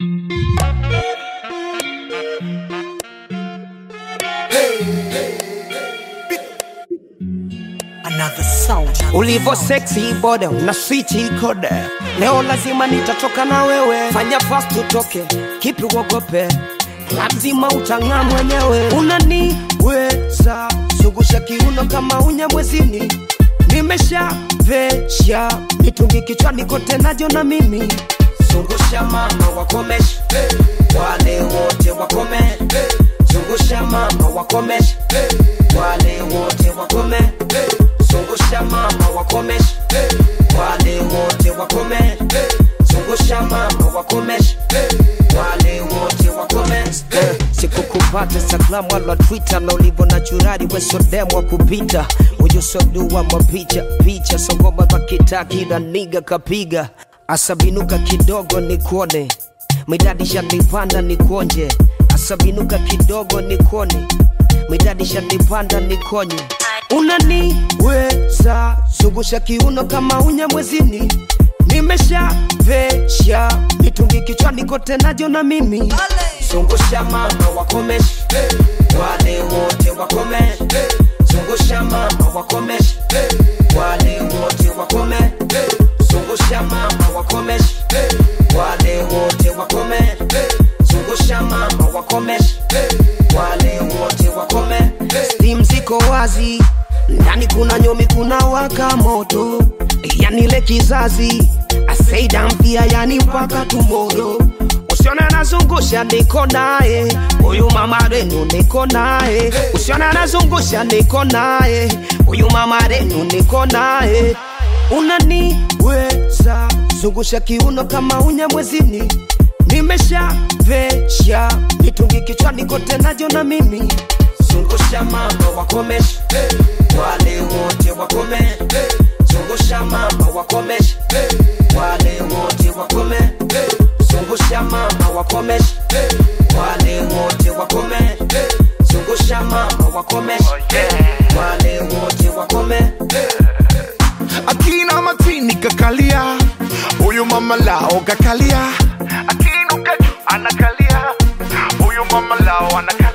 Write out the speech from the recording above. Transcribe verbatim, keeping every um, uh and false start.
Another sound. Ulivo sexy body, una switch code. Leo lazima nitatoka na wewe. Fanya fast utoke, kipi uogope. Lazima utang'aa mwenyewe. Unaniweza, zungusha kiuno kama unyamwezini. Nimesha vesha, mitungi kichwani kote najo na mimi. Zungusha mama wakomesh, wale wote wakome. Zungusha mama wakomesh, wale wote wakome. Zungusha mama wakomesh, wale wote wakome. Zungusha mama wakomesh, wale wote wakome. Sikukupata Instagram wala Twitter, na ulivo naturali weso demo wa kupita. Uju soduwa mapicha, picha songoma bakita kila niga kapiga. Asabinuka kidogo nikuone, midadi shanipanda nikonje. Asabinuka kidogo nikone, midadi shanipanda nikonye. Unaniweza, zungusha kiuno kama unyamwezini. Nimesha vesha, mitungi kichwani kote najo na mimi. Zungusha mama wakomesh, wale wote wakome. Zungusha mama wakomesh, wale wote wakome. Zungusha mama wakomesh, wale wote wakome. Zungusha mama wakomesh, wale wote wakome. Steam ziko wazi, ndani kuna nyomi kuna waka moto. Yani le kizazi, aseida mpia yani mpaka tomorrow. Usiona nazungusha niko nae, uyu mama renu niko nae. Usiona nazungusha niko nae, uyu mama renu niko nae. Unaniweza, zungusha kiuno kama unyamwezini. Nimesha vesha, mitungi kichwani kote najo na mimi. Zungusha mama wakomesh, wale wote wakome. Zungusha mama wakomesh, wale wote wakome. Zungusha mama wakomesh, wale wote wakome. Zungusha mama wakomesh, wale wote wakome. Akina matini kakalia, uyu mama lao kakalia. Akinu kaju anakalia, uyu mama lao anakalia.